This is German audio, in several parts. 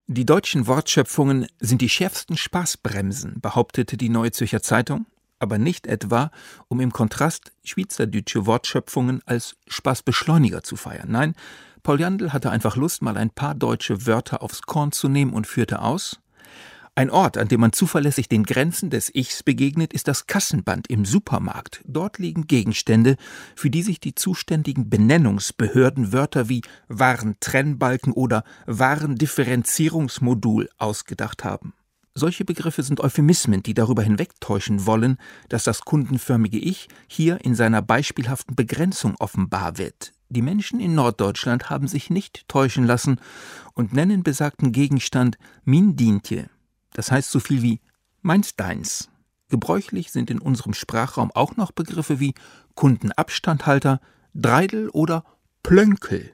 Die deutschen Wortschöpfungen sind die schärfsten Spaßbremsen, behauptete die Neue Zürcher Zeitung, aber nicht etwa, um im Kontrast schweizerdeutsche Wortschöpfungen als Spaßbeschleuniger zu feiern. Nein, Paul Jandl hatte einfach Lust, mal ein paar deutsche Wörter aufs Korn zu nehmen und führte aus: Ein Ort, an dem man zuverlässig den Grenzen des Ichs begegnet, ist das Kassenband im Supermarkt. Dort liegen Gegenstände, für die sich die zuständigen Benennungsbehörden Wörter wie Warentrennbalken oder Warendifferenzierungsmodul ausgedacht haben. Solche Begriffe sind Euphemismen, die darüber hinwegtäuschen wollen, dass das kundenförmige Ich hier in seiner beispielhaften Begrenzung offenbar wird. Die Menschen in Norddeutschland haben sich nicht täuschen lassen und nennen besagten Gegenstand Min Dientje. Das heißt so viel wie meins deins. Gebräuchlich sind in unserem Sprachraum auch noch Begriffe wie Kundenabstandhalter, Dreidel oder Plönkel.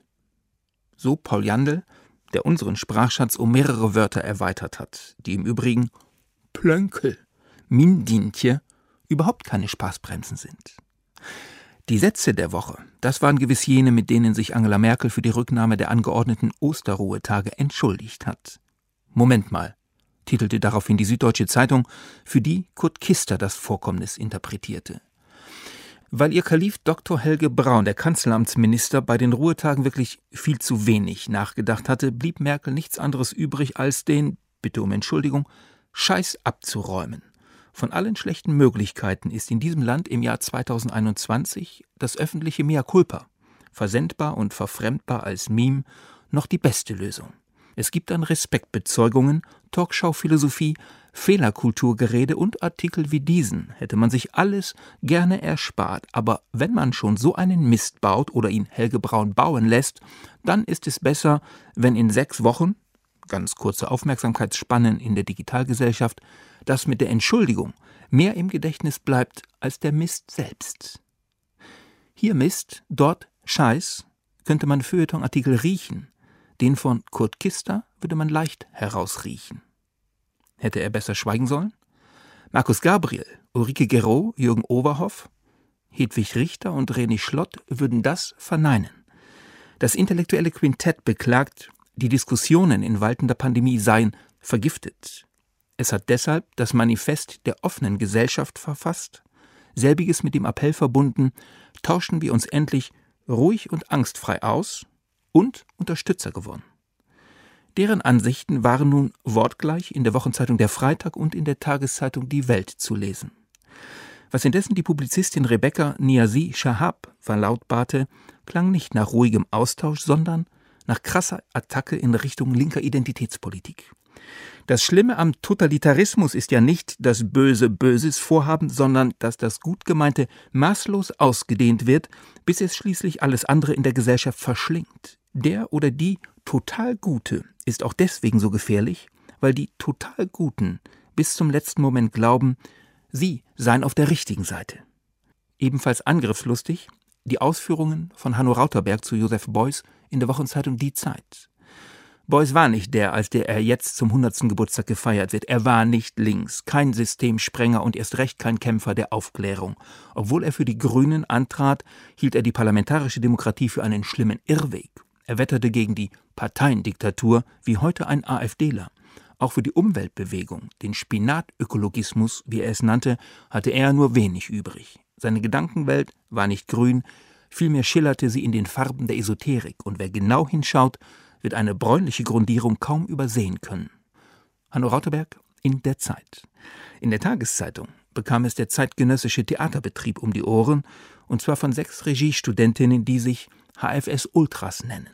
So Paul Jandl, der unseren Sprachschatz um mehrere Wörter erweitert hat, die im Übrigen Plönkel, Min Dientje überhaupt keine Spaßbremsen sind. Die Sätze der Woche, das waren gewiss jene, mit denen sich Angela Merkel für die Rücknahme der angeordneten Osterruhetage entschuldigt hat. Moment mal, titelte daraufhin die Süddeutsche Zeitung, für die Kurt Kister das Vorkommnis interpretierte. Weil ihr Kalif Dr. Helge Braun, der Kanzleramtsminister, bei den Ruhetagen wirklich viel zu wenig nachgedacht hatte, blieb Merkel nichts anderes übrig, als den, bitte um Entschuldigung, Scheiß abzuräumen. Von allen schlechten Möglichkeiten ist in diesem Land im Jahr 2021 das öffentliche Mea culpa, versendbar und verfremdbar als Meme, noch die beste Lösung. Es gibt dann Respektbezeugungen, Talkshow-Philosophie, Fehlerkulturgerede und Artikel wie diesen hätte man sich alles gerne erspart. Aber wenn man schon so einen Mist baut oder ihn Helge Braun bauen lässt, dann ist es besser, wenn in 6 Wochen, ganz kurze Aufmerksamkeitsspannen in der Digitalgesellschaft, das mit der Entschuldigung mehr im Gedächtnis bleibt als der Mist selbst. Hier Mist, dort Scheiß, könnte man Feuilleton-Artikel riechen. Den von Kurt Kister würde man leicht herausriechen. Hätte er besser schweigen sollen? Markus Gabriel, Ulrike Gero, Jürgen Overhoff, Hedwig Richter und René Schlott würden das verneinen. Das intellektuelle Quintett beklagt, die Diskussionen in waltender Pandemie seien vergiftet. Es hat deshalb das Manifest der offenen Gesellschaft verfasst, selbiges mit dem Appell verbunden: Tauschen wir uns endlich ruhig und angstfrei aus, und Unterstützer gewonnen. Deren Ansichten waren nun wortgleich in der Wochenzeitung Der Freitag und in der Tageszeitung Die Welt zu lesen. Was indessen die Publizistin Rebecca Niazi Shahab verlautbarte, klang nicht nach ruhigem Austausch, sondern nach krasser Attacke in Richtung linker Identitätspolitik. Das Schlimme am Totalitarismus ist ja nicht das böse Böses Vorhaben, sondern dass das Gutgemeinte maßlos ausgedehnt wird, bis es schließlich alles andere in der Gesellschaft verschlingt. Der oder die total Gute ist auch deswegen so gefährlich, weil die total Guten bis zum letzten Moment glauben, sie seien auf der richtigen Seite. Ebenfalls angriffslustig die Ausführungen von Hanno Rauterberg zu Joseph Beuys in der Wochenzeitung Die Zeit. Beuys war nicht der, als der er jetzt zum 100. Geburtstag gefeiert wird. Er war nicht links, kein Systemsprenger und erst recht kein Kämpfer der Aufklärung. Obwohl er für die Grünen antrat, hielt er die parlamentarische Demokratie für einen schlimmen Irrweg. Er wetterte gegen die Parteiendiktatur wie heute ein AfDler. Auch für die Umweltbewegung, den Spinatökologismus, wie er es nannte, hatte er nur wenig übrig. Seine Gedankenwelt war nicht grün, vielmehr schillerte sie in den Farben der Esoterik. Und wer genau hinschaut, wird eine bräunliche Grundierung kaum übersehen können. Hanno Rauterberg in der Zeit. In der Tageszeitung bekam es der zeitgenössische Theaterbetrieb um die Ohren, und zwar von 6 Regiestudentinnen, die sich HFS Ultras nennen.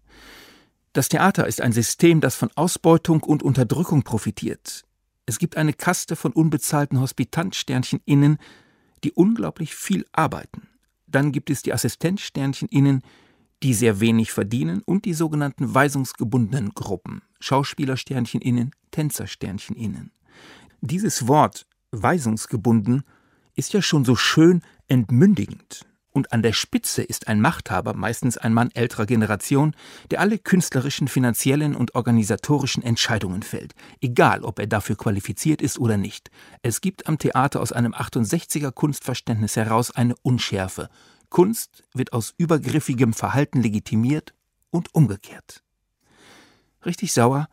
Das Theater ist ein System, das von Ausbeutung und Unterdrückung profitiert. Es gibt eine Kaste von unbezahlten Hospitantsternchen-Innen, die unglaublich viel arbeiten. Dann gibt es die Assistenzsternchen-Innen, die sehr wenig verdienen, und die sogenannten weisungsgebundenen Gruppen, Schauspielersternchen-Innen, Tänzersternchen-Innen. Dieses Wort weisungsgebunden ist ja schon so schön entmündigend. Und an der Spitze ist ein Machthaber, meistens ein Mann älterer Generation, der alle künstlerischen, finanziellen und organisatorischen Entscheidungen fällt, egal ob er dafür qualifiziert ist oder nicht. Es gibt am Theater aus einem 68er Kunstverständnis heraus eine Unschärfe. Kunst wird aus übergriffigem Verhalten legitimiert und umgekehrt. Richtig sauer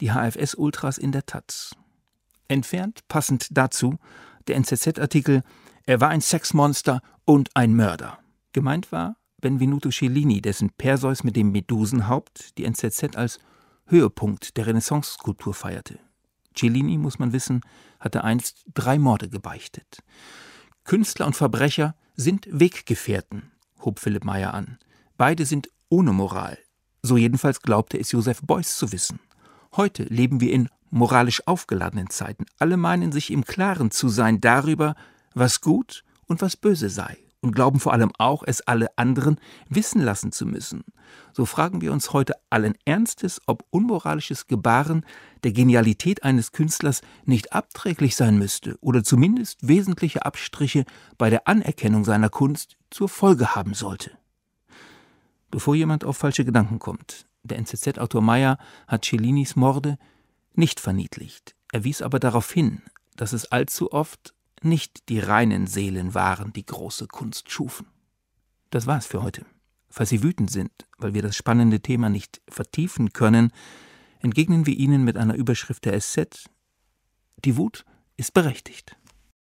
die HFS-Ultras in der Taz. Entfernt, passend dazu, der NZZ-Artikel »Er war ein Sexmonster und ein Mörder«. Gemeint war Benvenuto Cellini, dessen Perseus mit dem Medusenhaupt die NZZ als Höhepunkt der Renaissance-Skulptur feierte. Cellini, muss man wissen, hatte einst 3 Morde gebeichtet. Künstler und Verbrecher sind Weggefährten, hob Philipp Mayr an. Beide sind ohne Moral. So jedenfalls glaubte es Joseph Beuys zu wissen. Heute leben wir in moralisch aufgeladenen Zeiten. Alle meinen sich im Klaren zu sein darüber, was gut und was böse sei, und glauben vor allem auch, es alle anderen wissen lassen zu müssen. So fragen wir uns heute allen Ernstes, ob unmoralisches Gebaren der Genialität eines Künstlers nicht abträglich sein müsste oder zumindest wesentliche Abstriche bei der Anerkennung seiner Kunst zur Folge haben sollte. Bevor jemand auf falsche Gedanken kommt, der NZZ-Autor Mayr hat Cellinis Morde nicht verniedlicht. Er wies aber darauf hin, dass es allzu oft nicht die reinen Seelen waren, die große Kunst schufen. Das war's für heute. Falls Sie wütend sind, weil wir das spannende Thema nicht vertiefen können, entgegnen wir Ihnen mit einer Überschrift der SZ: Die Wut ist berechtigt.